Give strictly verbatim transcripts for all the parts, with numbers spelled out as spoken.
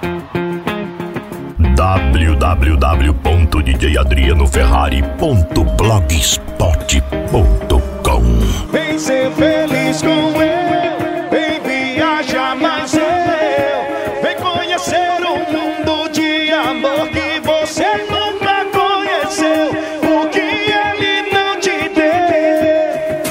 w w w ponto d j adriano ferrari ponto blogspot ponto com. Vem ser feliz com eu, vem viajar mais eu, vem conhecer um mundo de amor que você nunca conheceu, o que ele não te deu.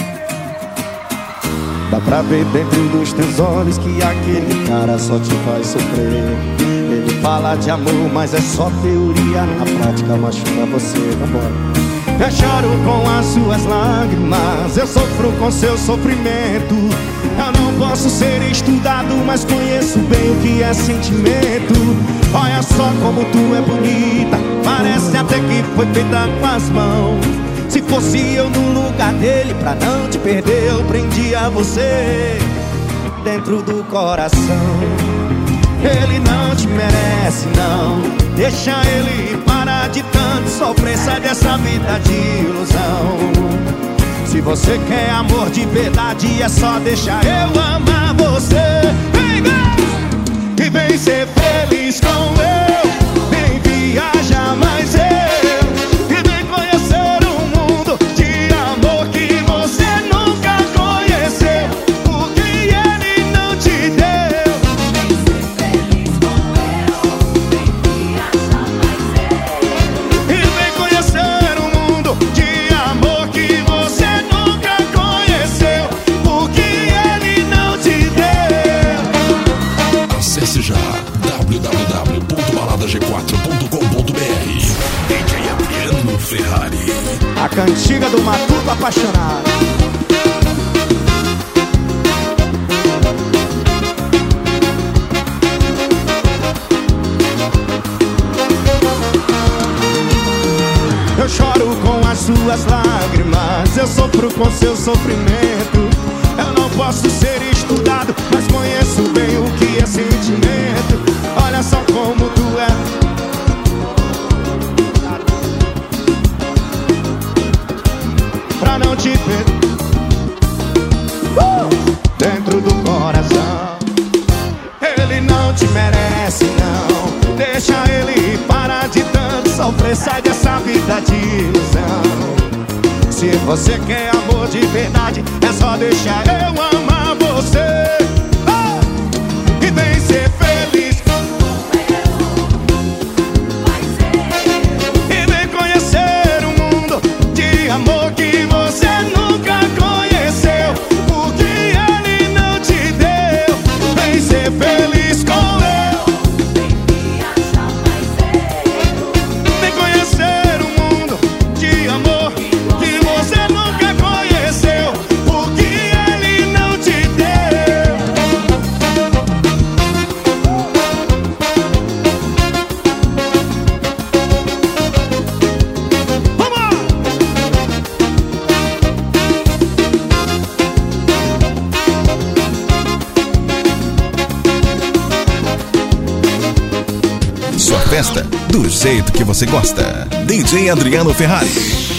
Dá pra ver dentro dos teus olhos que aquele cara só te faz sofrer. Ele fala de amor, mas é só teoria, na prática machuca você, vambora. Eu choro com as suas lágrimas, eu sofro com seu sofrimento. Eu não posso ser estudado, mas conheço bem o que é sentimento. Olha só como tu é bonita, parece até que foi feita com as mãos. Se fosse eu no lugar dele, pra não te perder, eu prendia você dentro do coração. Ele não te merece, não. Deixa ele parar de tanto sofrer, sai dessa vida de ilusão. Se você quer amor de verdade, é só deixar eu amar você. Vem, vem! E vem ser feliz com eu, vem viajar mais eu, e vem conhecer um mundo de amor que você nunca conheceu, o que ele não te deu. w w w ponto balada g quatro ponto com ponto b r. D J Adriano Ferrari, a cantiga do matuto apaixonado. Eu choro com as suas lágrimas, eu sofro com seu sofrimento. Eu não posso ser estudado, mas conheço bem o que é sentimento. Olha só como tu é. Pra não te perder uh! dentro do coração. Ele não te merece, não. Deixa ele parar de tanto sofrer, sai dessa vida de ilusão. Se você quer amor de verdade, é só deixar eu amar você. Oh! E vem ser feliz com eu, e vem conhecer um mundo de amor que você nunca conheceu, o que ele não te deu. Vem ser feliz com eu, vem viajar mais eu, vem conhecer um mundo de amor que você nunca conheceu, o que ele não te deu. Vamos! sua festa do jeito que você gosta. D J Adriano Ferrari.